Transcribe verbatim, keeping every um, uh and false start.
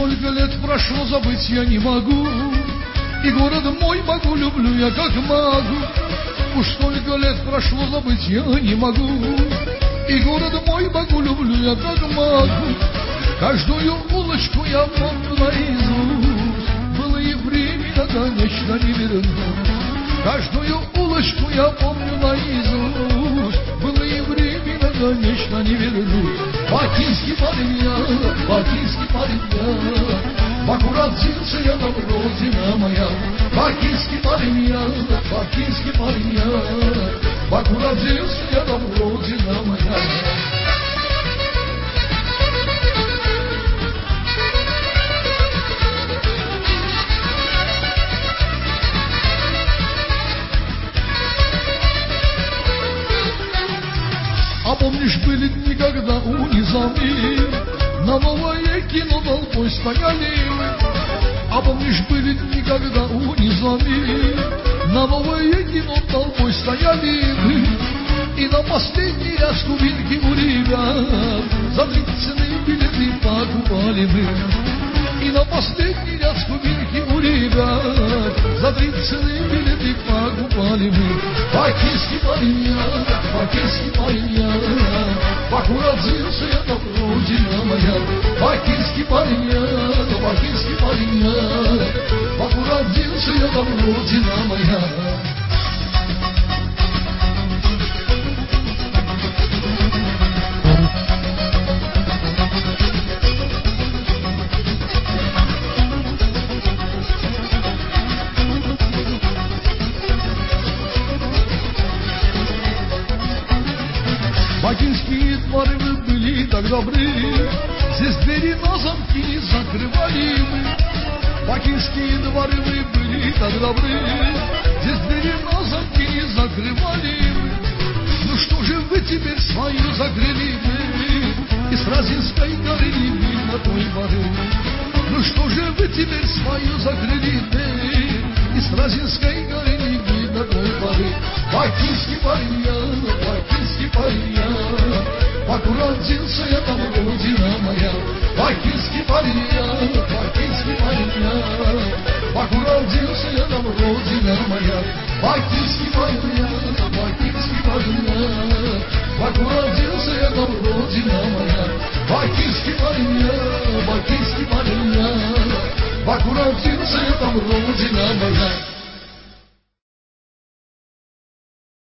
столько лет прошло, забыть я не могу. И город мой могу, люблю я как могу. Уж столько лет прошло, забыть я не могу. И город мой могу, люблю я как могу. Каждую улочку я помню наизусть. Былые времена, конечно, не верну. Каждую улочку я помню наизусть. Былые времена, конечно, не верну. Бакинский парень я, бакинский парень я. Баку родился я, там родина моя. Бакинский парень я, бакинский парень я. Баку родился я, там родина моя. А помнишь, были дни, когда у Низами на новое кино толпой стояли мы. А помнишь, были дни, когда у Низами на новое кино толпой стояли мы. И на последний ряд кубинки у ребят за тридцатые билеты покупали мы. И на последний ряд кубинки у ребят за тридцатые билеты покупали мы. Бакинский парень я, бакинский парень я. Баку родился я, там родина моя. Бакинский парень я, бакинский парень я. Баку родился я, там родина моя. Бакинские дворы вы были так добры, здесь двери на замки не закрывали мы. Бакинские дворы вы были так добры, здесь двери на замки не закрывали мы. Ну что же вы теперь свою закрыли вы, и с Разинской горы не видно той поры. Ну что же вы теперь свою закрыли вы, и с Разинской горы не видно той поры. Бакинский парень я, бакинский парень я. Баку родился я, там родина моя. Бакинский парень я, бакинский парень я. Баку родился я, там родина моя. Бакинский парень я, бакинский парень я. Баку родился я, там родина моя. Бакинский парень я, бакинский парень я. Баку родился я, там родина моя.